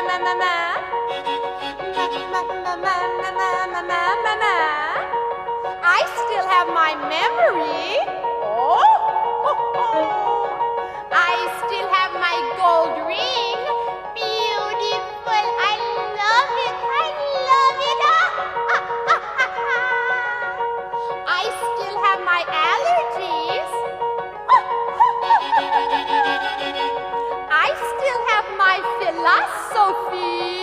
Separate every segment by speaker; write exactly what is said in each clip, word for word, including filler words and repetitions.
Speaker 1: I still have my memory. Oh, I still have my gold ring. Beautiful. I love it. I love it. I still have my allergies. I still have my philosophy.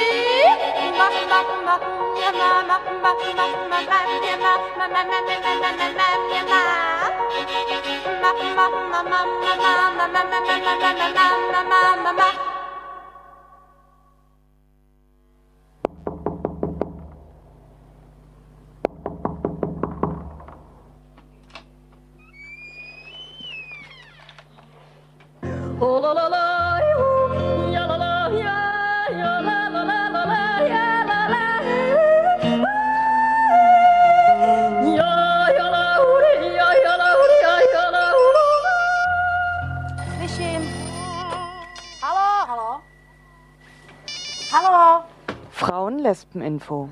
Speaker 2: Oh la la la, ya la la, ya ya la la la la la, ya la la, ya ya la uri, ya ya la uri, ya ya la uri.
Speaker 1: Zwischen. Hallo, hallo. Hallo.
Speaker 3: Frauen-Lesben-Info.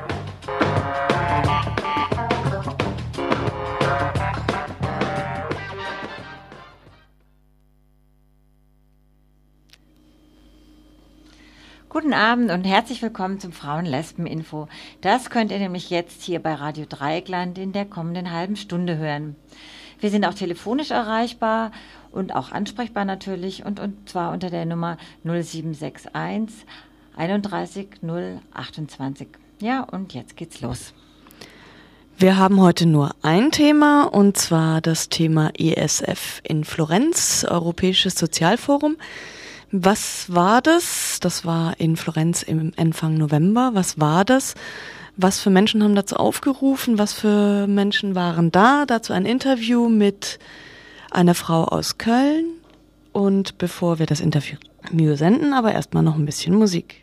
Speaker 4: Guten Abend und herzlich willkommen zum Frauen-Lesben-Info. Das könnt ihr nämlich jetzt hier bei Radio Dreieckland in der kommenden halben Stunde hören. Wir sind auch telefonisch erreichbar und auch ansprechbar natürlich und, und zwar unter der Nummer null sieben sechs eins einunddreißig null achtundzwanzig. Ja, und jetzt geht's los.
Speaker 3: Wir haben heute nur ein Thema und zwar das Thema E S F in Florenz, Europäisches Sozialforum. Was war das? Das war in Florenz im Anfang November. Was war das? Was für Menschen haben dazu aufgerufen? Was für Menschen waren da? Dazu ein Interview mit einer Frau aus Köln. Und bevor wir das Interview senden, aber erstmal noch ein bisschen Musik.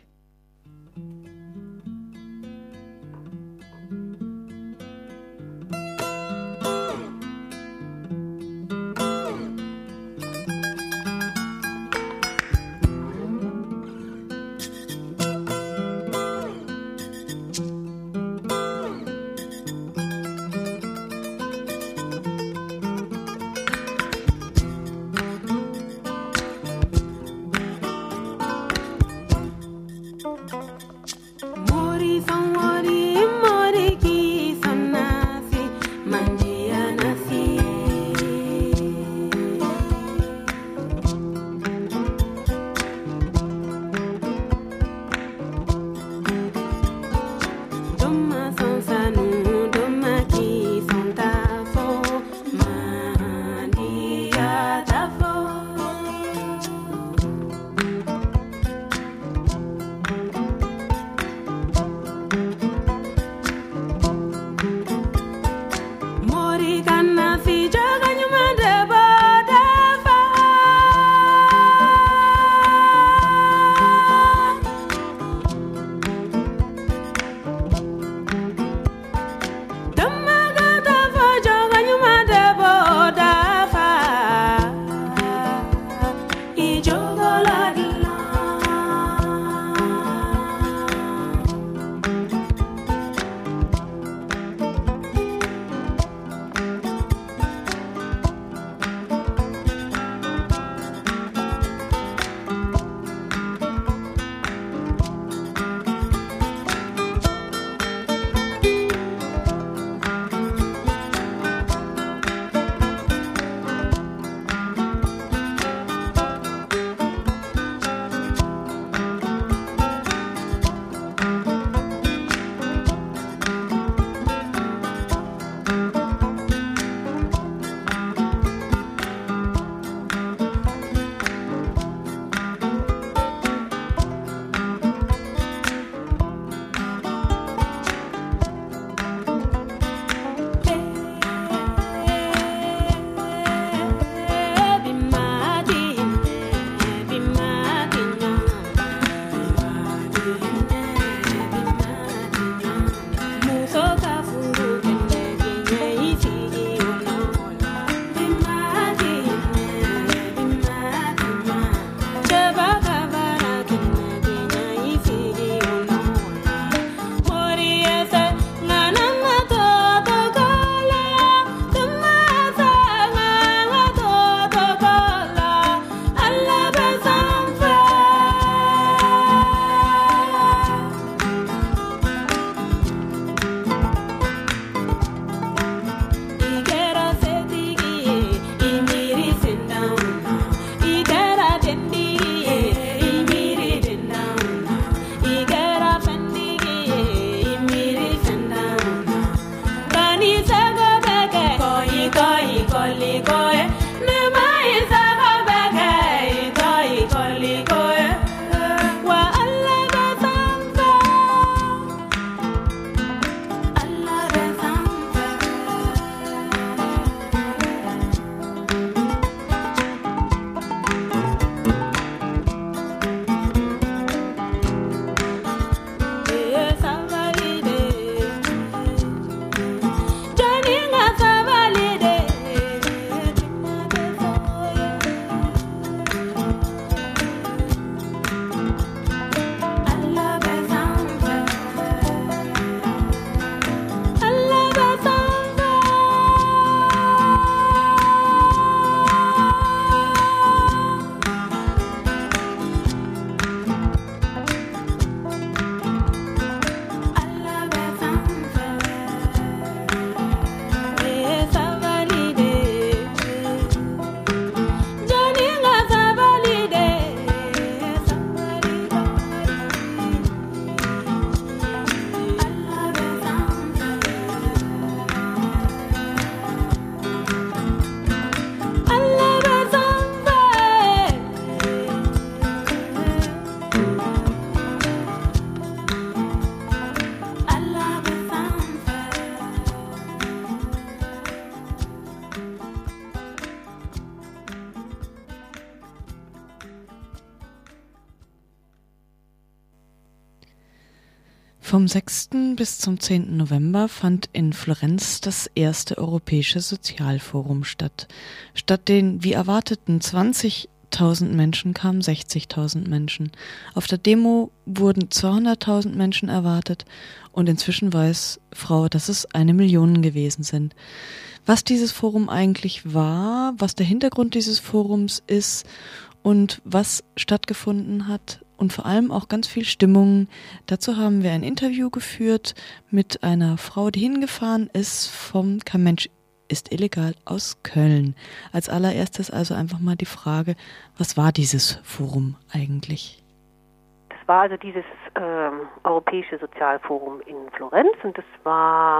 Speaker 3: Vom sechsten bis zum zehnten November fand in Florenz das erste Europäische Sozialforum statt. Statt den wie erwarteten zwanzigtausend Menschen kamen sechzigtausend Menschen. Auf der Demo wurden zweihunderttausend Menschen erwartet und inzwischen weiß Frau, dass es eine Million gewesen sind. Was dieses Forum eigentlich war, was der Hintergrund dieses Forums ist und was stattgefunden hat und vor allem auch ganz viel Stimmung. Dazu haben wir ein Interview geführt mit einer Frau, die hingefahren ist vom Kein Mensch ist illegal aus Köln. Als allererstes also einfach mal die Frage, was war dieses Forum eigentlich?
Speaker 5: Das war also dieses ähm, Europäische Sozialforum in Florenz und das war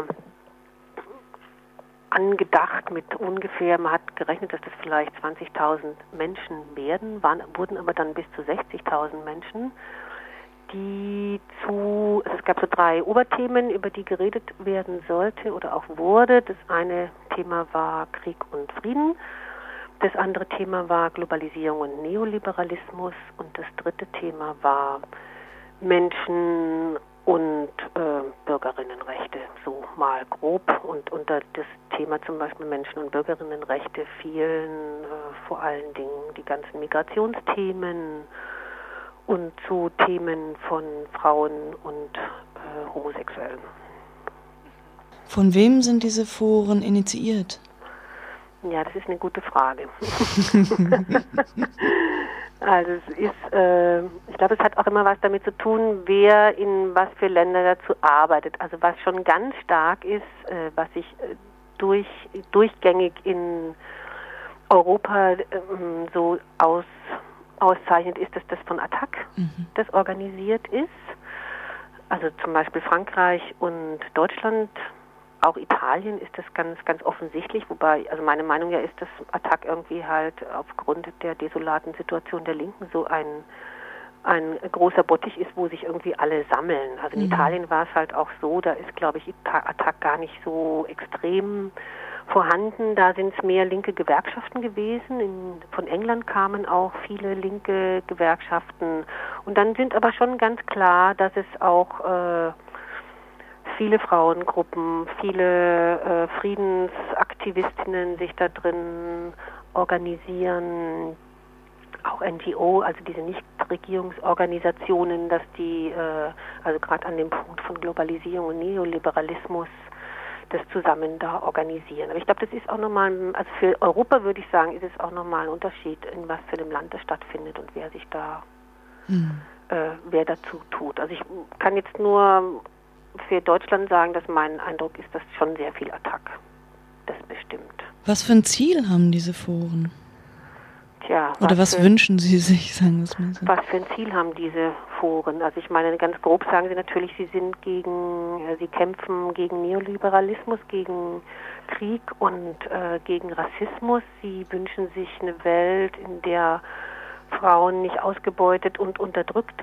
Speaker 5: angedacht mit ungefähr, man hat gerechnet, dass das vielleicht zwanzigtausend Menschen werden, waren, wurden aber dann bis zu sechzigtausend Menschen, die zu, also es gab so drei Oberthemen, über die geredet werden sollte oder auch wurde. Das eine Thema war Krieg und Frieden, das andere Thema war Globalisierung und Neoliberalismus und das dritte Thema war Menschen und äh, Bürgerinnenrechte, so mal grob. Und unter das Thema zum Beispiel Menschen- und Bürgerinnenrechte fielen äh, vor allen Dingen die ganzen Migrationsthemen und zu Themen von Frauen und äh, Homosexuellen.
Speaker 3: Von wem sind diese Foren initiiert?
Speaker 5: Ja, das ist eine gute Frage. Also es ist, äh, ich glaube, es hat auch immer was damit zu tun, wer in was für Länder dazu arbeitet. Also was schon ganz stark ist, äh, was sich äh, durch, durchgängig in Europa äh, so aus, auszeichnet, ist, dass das von Attac mhm. das organisiert ist. Also zum Beispiel Frankreich und Deutschland. Auch Italien ist das ganz, ganz offensichtlich, wobei, also meine Meinung ja ist, dass Attac irgendwie halt aufgrund der desolaten Situation der Linken so ein, ein großer Bottich ist, wo sich irgendwie alle sammeln. Also in mhm. Italien war es halt auch so, da ist, glaube ich, Attac gar nicht so extrem vorhanden. Da sind es mehr linke Gewerkschaften gewesen. In, von England kamen auch viele linke Gewerkschaften. Und dann sind aber schon ganz klar, dass es auch äh, viele Frauengruppen, viele äh, Friedensaktivistinnen sich da drin organisieren, auch N G O, also diese Nichtregierungsorganisationen, dass die, äh, also gerade an dem Punkt von Globalisierung und Neoliberalismus, das zusammen da organisieren. Aber ich glaube, das ist auch nochmal, also für Europa würde ich sagen, ist es auch nochmal ein Unterschied, in was für einem Land das stattfindet und wer sich da, hm. äh, wer dazu tut. Also ich kann jetzt nur für Deutschland sagen, dass mein Eindruck ist, dass schon sehr viel Attac das bestimmt.
Speaker 3: Was für ein Ziel haben diese Foren?
Speaker 5: Tja,
Speaker 3: Oder was, was für, wünschen Sie sich, sagen wir es mal so?
Speaker 5: Was für ein Ziel haben diese Foren? Also ich meine, ganz grob sagen Sie natürlich, sie sind gegen, äh, sie kämpfen gegen Neoliberalismus, gegen Krieg und äh, gegen Rassismus. Sie wünschen sich eine Welt, in der Frauen nicht ausgebeutet und unterdrückt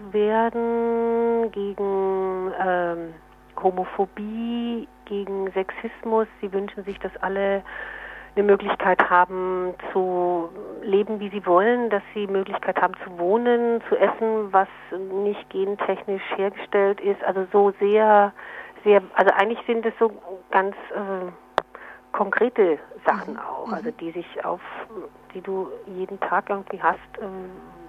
Speaker 5: werden, gegen ähm, Homophobie, gegen Sexismus. Sie wünschen sich, dass alle eine Möglichkeit haben zu leben, wie sie wollen, dass sie Möglichkeit haben zu wohnen, zu essen, was nicht gentechnisch hergestellt ist. Also so sehr, sehr, also eigentlich sind es so ganz äh, konkrete Sachen auch, also die sich auf, die du jeden Tag irgendwie hast, ähm,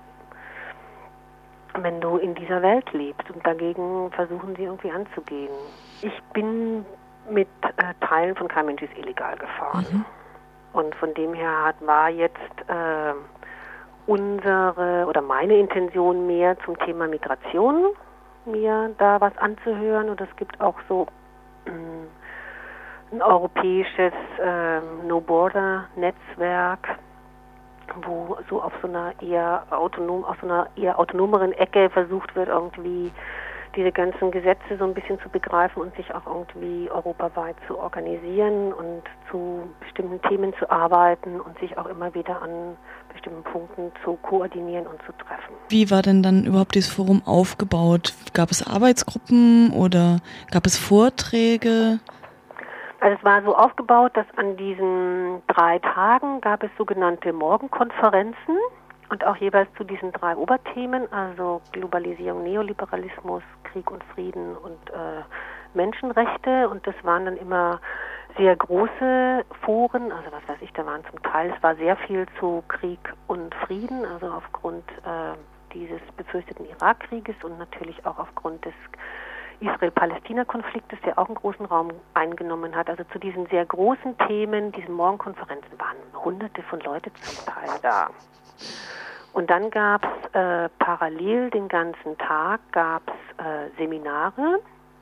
Speaker 5: wenn du in dieser Welt lebst, und dagegen versuchen sie irgendwie anzugehen. Ich bin mit äh, Teilen von Kein Mensch ist illegal gefahren. Mhm. Und von dem her hat, war jetzt äh, unsere oder meine Intention mehr zum Thema Migration, mir da was anzuhören. Und es gibt auch so äh, ein europäisches äh, No-Border-Netzwerk, wo so auf so einer eher autonom, auf so einer eher autonomeren Ecke versucht wird, irgendwie diese ganzen Gesetze so ein bisschen zu begreifen und sich auch irgendwie europaweit zu organisieren und zu bestimmten Themen zu arbeiten und sich auch immer wieder an bestimmten Punkten zu koordinieren und zu treffen.
Speaker 3: Wie war denn dann überhaupt dieses Forum aufgebaut? Gab es Arbeitsgruppen oder gab es Vorträge?
Speaker 5: Also es war so aufgebaut, dass an diesen drei Tagen gab es sogenannte Morgenkonferenzen. und auch jeweils zu diesen drei Oberthemen, also Globalisierung, Neoliberalismus, Krieg und Frieden und äh, Menschenrechte. Und das waren dann immer sehr große Foren, also was weiß ich, da waren zum Teil, es war sehr viel zu Krieg und Frieden, also aufgrund äh, dieses befürchteten Irakkrieges und natürlich auch aufgrund des Israel-Palästina-Konfliktes, der auch einen großen Raum eingenommen hat. Also zu diesen sehr großen Themen, diesen Morgenkonferenzen waren hunderte von Leuten zum Teil da. Und dann gab es äh, parallel den ganzen Tag gab es äh, Seminare.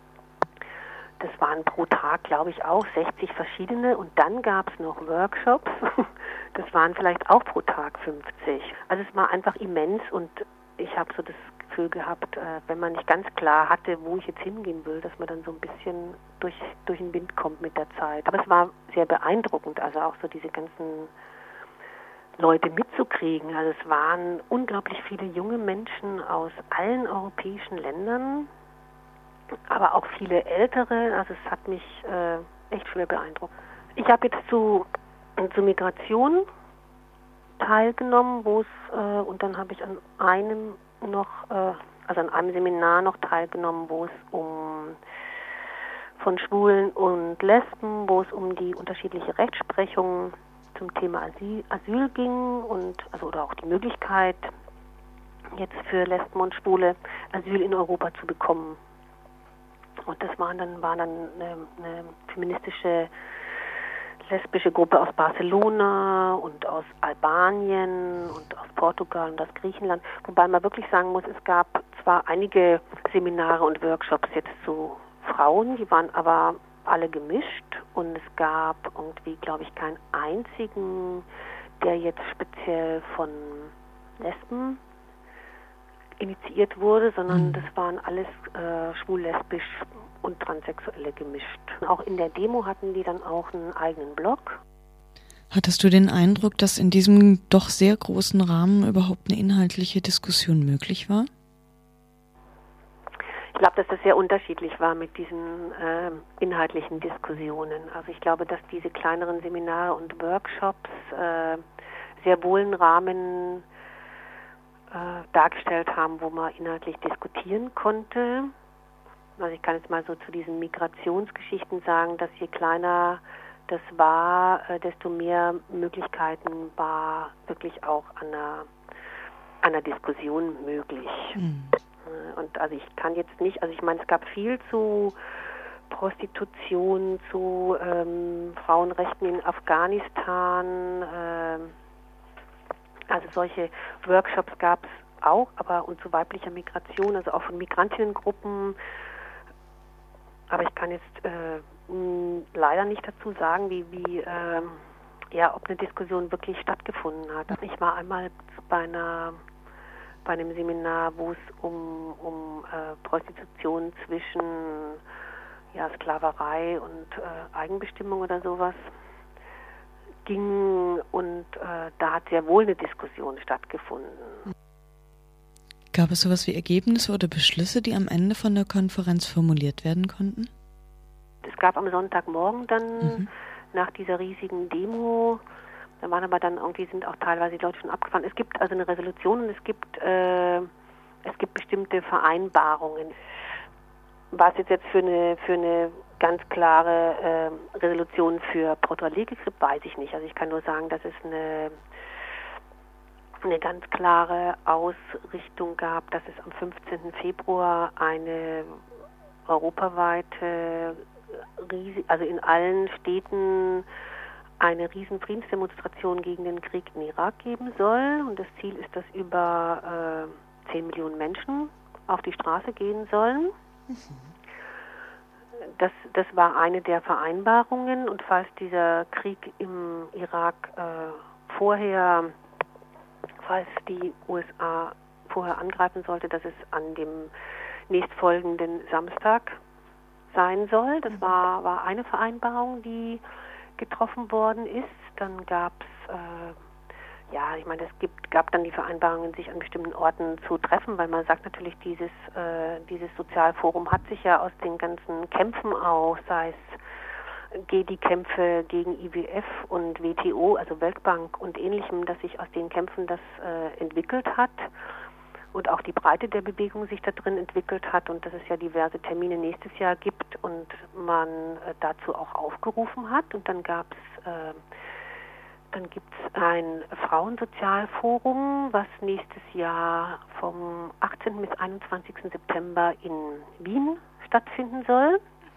Speaker 5: Das waren pro Tag, glaube ich, auch sechzig verschiedene. Und dann gab es noch Workshops. Das waren vielleicht auch pro Tag fünfzig. Also es war einfach immens. Und ich habe so das Gefühl gehabt, äh, wenn man nicht ganz klar hatte, wo ich jetzt hingehen will, dass man dann so ein bisschen durch, durch den Wind kommt mit der Zeit. Aber es war sehr beeindruckend, also auch so diese ganzen Leute mitzukriegen. Also es waren unglaublich viele junge Menschen aus allen europäischen Ländern, aber auch viele ältere. Also es hat mich äh, echt schwer beeindruckt. Ich habe jetzt zu, zu Migration teilgenommen, wo es äh, und dann habe ich an einem noch, äh, also an einem Seminar noch teilgenommen, wo es um von Schwulen und Lesben, wo es um die unterschiedliche Rechtsprechung zum Thema Asyl, Asyl ging und also oder auch die Möglichkeit jetzt für Lesben und Schwule Asyl in Europa zu bekommen. Und das waren dann war dann eine, eine feministische lesbische Gruppe aus Barcelona und aus Albanien und aus Portugal und aus Griechenland. Wobei man wirklich sagen muss, es gab zwar einige Seminare und Workshops jetzt zu Frauen, die waren aber alle gemischt und es gab irgendwie, glaube ich, keinen einzigen, der jetzt speziell von Lesben initiiert wurde, sondern mhm. das waren alles äh, schwul-lesbisch und Transsexuelle gemischt. Auch in der Demo hatten die dann auch einen eigenen Blog.
Speaker 3: Hattest du den Eindruck, dass in diesem doch sehr großen Rahmen überhaupt eine inhaltliche Diskussion möglich war?
Speaker 5: Ich glaube, dass das sehr unterschiedlich war mit diesen äh, inhaltlichen Diskussionen. Also ich glaube, dass diese kleineren Seminare und Workshops äh, sehr wohl einen Rahmen äh, dargestellt haben, wo man inhaltlich diskutieren konnte. Also ich kann jetzt mal so zu diesen Migrationsgeschichten sagen, dass je kleiner das war, äh, desto mehr Möglichkeiten war wirklich auch an einer, an einer Diskussion möglich. Mhm. Und also ich kann jetzt nicht, also ich meine, es gab viel zu Prostitution, zu ähm, Frauenrechten in Afghanistan, ähm, also solche Workshops gab es auch, aber und zu weiblicher Migration, also auch von Migrantinnengruppen. Aber ich kann jetzt äh, mh, leider nicht dazu sagen, wie, wie äh, ja, ob eine Diskussion wirklich stattgefunden hat. Ich war einmal bei einer bei einem Seminar, wo es um, um äh, Prostitution zwischen ja, Sklaverei und äh, Eigenbestimmung oder sowas ging und äh, da hat sehr wohl eine Diskussion stattgefunden.
Speaker 3: Gab es sowas wie Ergebnisse oder Beschlüsse, die am Ende von der Konferenz formuliert werden konnten?
Speaker 5: Es gab am Sonntagmorgen dann
Speaker 3: mhm. nach
Speaker 5: dieser riesigen Demo, da waren aber dann irgendwie, sind auch teilweise die Leute schon abgefahren. Es gibt also eine Resolution und es gibt, äh, es gibt bestimmte Vereinbarungen. Was jetzt jetzt für eine, für eine ganz klare äh, Resolution für Porto Alegre gibt, weiß ich nicht. Also ich kann nur sagen, dass es eine, eine ganz klare Ausrichtung gab, dass es am fünfzehnten Februar eine europaweite, also in allen Städten eine riesen Friedensdemonstration gegen den Krieg in Irak geben soll. Und das Ziel ist, dass über äh, zehn Millionen Menschen auf die Straße gehen sollen. Mhm. Das, das war eine der Vereinbarungen. Und falls dieser Krieg im Irak äh, vorher, falls die U S A vorher angreifen sollte, dass es an dem nächstfolgenden Samstag sein soll. Das war, war eine Vereinbarung, die getroffen worden ist. Dann gab es, äh, ja, ich meine, es gibt, gab dann die Vereinbarungen, sich an bestimmten Orten zu treffen, weil man sagt natürlich, dieses, äh, dieses Sozialforum hat sich ja aus den ganzen Kämpfen auch, sei es die Kämpfe gegen I W F und W T O, also Weltbank und Ähnlichem, dass sich aus den Kämpfen das äh, entwickelt hat und auch die Breite der Bewegung sich da drin entwickelt hat und dass es ja diverse Termine nächstes Jahr gibt und man äh, dazu auch aufgerufen hat. Und dann gab es, äh, dann gibt es ein Frauensozialforum, was nächstes Jahr vom achtzehnten bis einundzwanzigsten September in Wien stattfinden soll.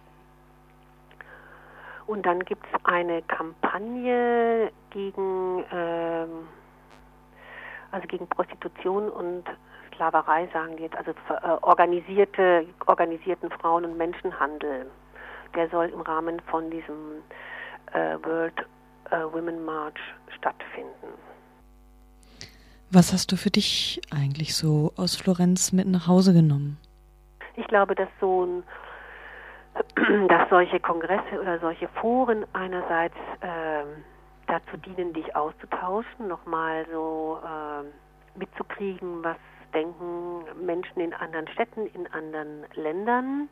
Speaker 5: Und dann gibt es eine Kampagne gegen, ähm, also gegen Prostitution und Sklaverei, sagen die jetzt, also äh, organisierte, organisierten Frauen- und Menschenhandel. Der soll im Rahmen von diesem äh, World äh, Women March stattfinden.
Speaker 3: Was hast du für dich eigentlich so aus Florenz mit nach Hause genommen?
Speaker 5: Ich glaube, dass so ein dass solche Kongresse oder solche Foren einerseits äh, dazu dienen, dich auszutauschen, nochmal so äh, mitzukriegen, was denken Menschen in anderen Städten, in anderen Ländern,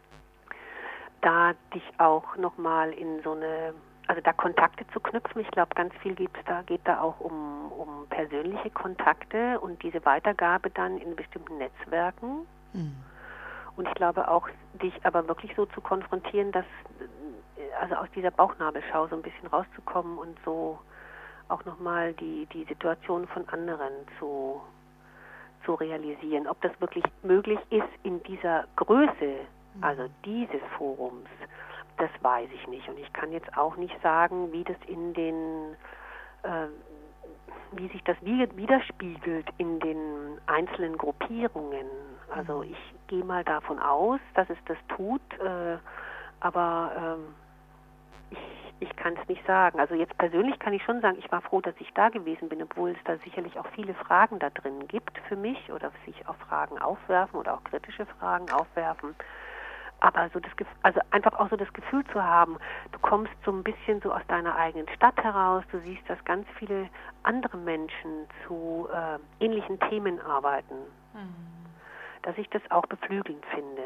Speaker 5: da dich auch nochmal in so eine, also da Kontakte zu knüpfen. Ich glaube, ganz viel gibt's da, geht da auch um, um persönliche Kontakte und diese Weitergabe dann in bestimmten Netzwerken. Mhm. Und ich glaube auch, dich aber wirklich so zu konfrontieren, dass, also aus dieser Bauchnabelschau so ein bisschen rauszukommen und so auch nochmal die, die Situation von anderen zu, zu realisieren. Ob das wirklich möglich ist in dieser Größe, also dieses Forums, das weiß ich nicht. Und ich kann jetzt auch nicht sagen, wie das in den, äh, wie sich das widerspiegelt in den einzelnen Gruppierungen. Also ich gehe mal davon aus, dass es das tut, äh, aber ähm, ich, ich kann es nicht sagen. Also jetzt persönlich kann ich schon sagen, ich war froh, dass ich da gewesen bin, obwohl es da sicherlich auch viele Fragen da drin gibt für mich oder sich auch Fragen aufwerfen oder auch kritische Fragen aufwerfen. Aber so das, also einfach auch so das Gefühl zu haben, du kommst so ein bisschen so aus deiner eigenen Stadt heraus, du siehst, dass ganz viele andere Menschen zu äh, ähnlichen Themen arbeiten. Mhm. Dass ich das auch beflügelnd finde.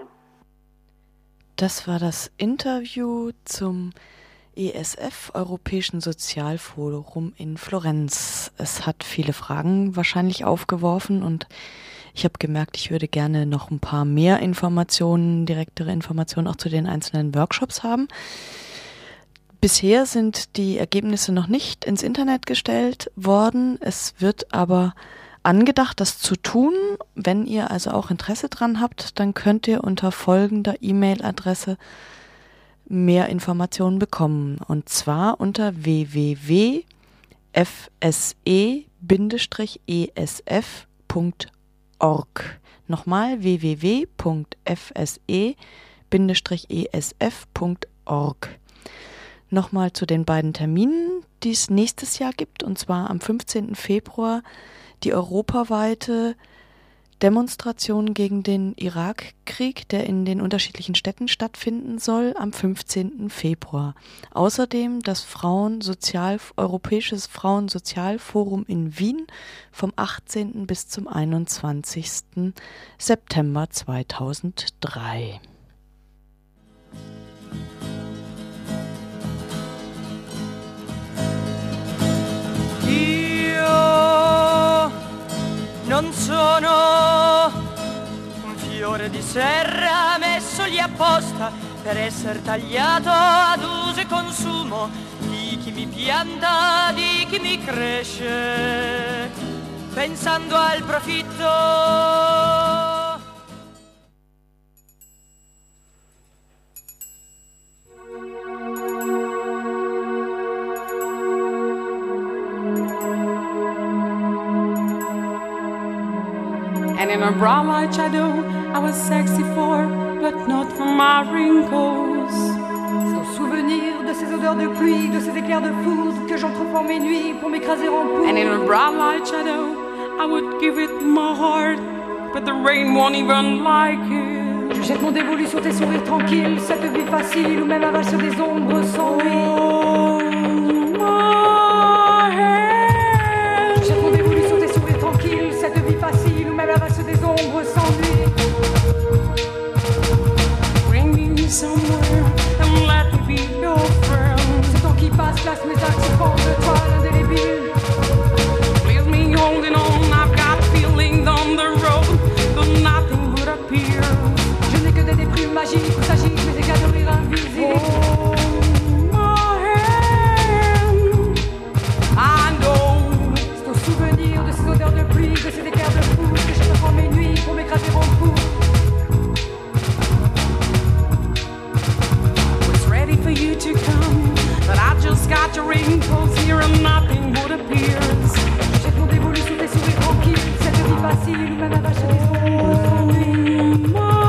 Speaker 3: Das war das Interview zum E S F, Europäischen Sozialforum in Florenz. Es hat viele Fragen wahrscheinlich aufgeworfen und ich habe gemerkt, ich würde gerne noch ein paar mehr Informationen, direktere Informationen auch zu den einzelnen Workshops haben. Bisher sind die Ergebnisse noch nicht ins Internet gestellt worden. Es wird aber angedacht, das zu tun. Wenn ihr also auch Interesse dran habt, dann könnt ihr unter folgender E-Mail-Adresse mehr Informationen bekommen. Und zwar unter w w w punkt f s e e s f punkt org. Nochmal w w w punkt f s e e s f punkt org. Nochmal zu den beiden Terminen, die es nächstes Jahr gibt, und zwar am fünfzehnten Februar die europaweite Demonstration gegen den Irakkrieg, der in den unterschiedlichen Städten stattfinden soll, am fünfzehnten Februar. Außerdem das Frauensozial, Europäisches Frauensozialforum in Wien vom achtzehnten bis zum einundzwanzigsten September zweitausenddrei.
Speaker 6: Non sono un fiore di serra messo lì apposta per essere tagliato ad uso e consumo di chi mi pianta, di chi mi cresce, pensando al profitto.
Speaker 7: And in a brown light shadow, I was sexy for, but not for my wrinkles.
Speaker 8: Sans souvenir de ces odeurs de pluie, de ces éclairs de foudre que j'entreprends mes nuits pour m'écraser en poudre.
Speaker 7: And in a brown light shadow, I would give it my heart, but the rain won't even like it.
Speaker 8: Je jette mon dévolu sur tes sourires tranquilles, cette vie facile où même la valse des ombres s'ennuie.
Speaker 7: Oh, my head.
Speaker 8: Je jette mon dévolu sur tes sourires tranquilles, cette vie facile où même la valse des ombres s'ennuie.
Speaker 7: Bring me somewhere and let me be your friend.
Speaker 8: Je n'ai que des déprimes magiques où s'agissent mes éclats de rire invisibles. C'est au souvenir de ces odeurs de pluie, de ces éclairs de foudre que je reprends mes nuits pour m'écraser en poudre.
Speaker 7: Was ready for you to come, but I just got your wrinkles here and nothing would appear.
Speaker 8: Je jette mon dévolu sous tes sourires tranquilles, cette vie facile où même arrache des ondes.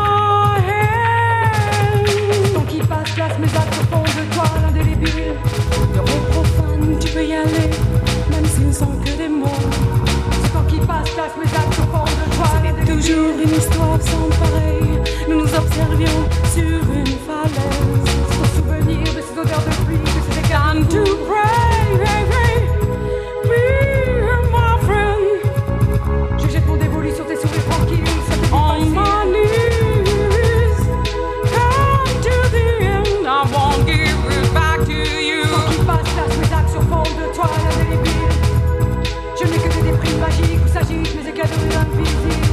Speaker 8: Tant qui passe, place mes actes au fond de toi, l'indélébile.
Speaker 7: De mots profanes, tu peux y aller, même s'ils ne sont que des mots.
Speaker 8: Ce temps qui passe, place mes actes au fond de toi,
Speaker 7: C'était toujours une histoire sans pareil. Nous nous observions sur une falaise.
Speaker 8: C'est au souvenir de ces odeurs de pluie, de ces éclairs
Speaker 7: Time
Speaker 8: de
Speaker 7: to
Speaker 8: foudre.
Speaker 7: pray, pray, pray. Be my friend.
Speaker 8: Je jette mon dévolu sur tes sourires tranquilles, cette vie
Speaker 7: On
Speaker 8: facile.
Speaker 7: my knees. Come to the end. I won't give it back to you.
Speaker 8: Tant qui passe, place mes actes sur fond de toi, l'indélébile. Je n'ai que des déprimes magiques où s'agitent mes éclats de rire invisibles.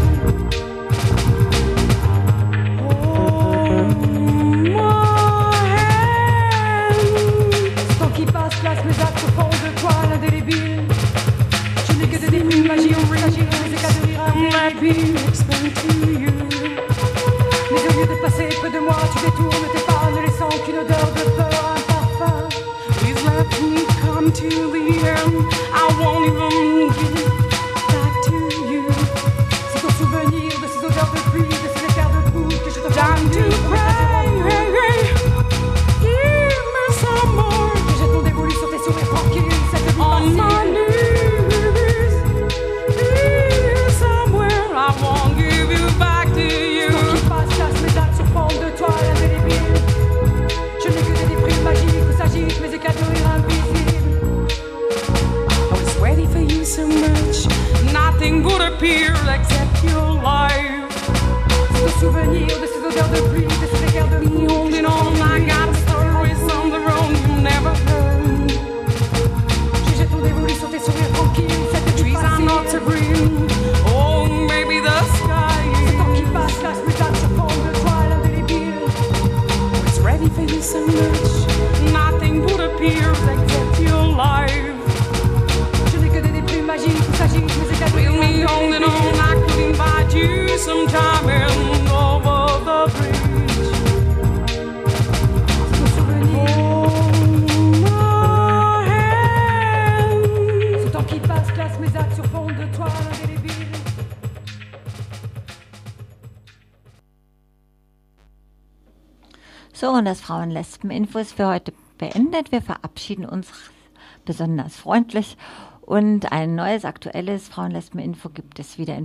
Speaker 8: Tant qui passe, place mes actes au fond de toi, l'indélébile. Je n'ai que des déprimes magiques où s'agitent mes éclats de rire
Speaker 7: Let
Speaker 8: invisibles.
Speaker 7: me explain to you.
Speaker 8: Mais au lieu de passer près de moi, tu détournes tes pas, ne laissant qu'une odeur de peur, un parfum.
Speaker 7: Please let me come to the end. I won't even give it back to you.
Speaker 8: C'est au souvenir de ces odeurs de pluie, de ces éclairs de foudre que je te
Speaker 7: Time to pray, pray, pray. Give me some more.
Speaker 8: Je jette mon dévolu sur tes sourires tranquilles, cette vie
Speaker 7: On my
Speaker 8: facile.
Speaker 7: knees. Be somewhere. I won't give you back to
Speaker 8: Tant
Speaker 7: you.
Speaker 8: qui passe, place mes actes sur fond de toi, l'indélébile. Je n'ai que des déprimes magiques où s'agitent mes éclats de rire invisibles.
Speaker 7: I was ready for you so much. Nothing would appear except your life.
Speaker 8: C'est au souvenir de ces odeurs de pluie, de ces éclairs de
Speaker 7: Me
Speaker 8: foudre.
Speaker 7: holding on, I got stories on the road you never heard.
Speaker 8: Je jette mon dévolu sur tes sourires tranquilles, cette vie
Speaker 7: Trees are not so
Speaker 8: facile.
Speaker 7: green. Oh, maybe the sky
Speaker 8: C'est tant qui
Speaker 7: is.
Speaker 8: passe, place mes actes sur fond de toi, l'indélébile.
Speaker 7: I was ready for you so much. Nothing would appear except your life.
Speaker 8: Je n'ai que des déprimes magiques où s'agitent mes éclats de
Speaker 7: With
Speaker 8: rire
Speaker 7: me holding
Speaker 8: invisibles.
Speaker 7: on, I could invite you sometime in over the bridge.
Speaker 8: C'est au souvenir.
Speaker 7: Oh, my hand.
Speaker 8: Ce temps qui passe, place mes actes sur fond de toi, l'indélébile.
Speaker 4: So, und das Frauen-Lesben-Info ist für heute beendet. Wir verabschieden uns besonders freundlich und ein neues aktuelles Frauen-Lesben-Info gibt es wieder in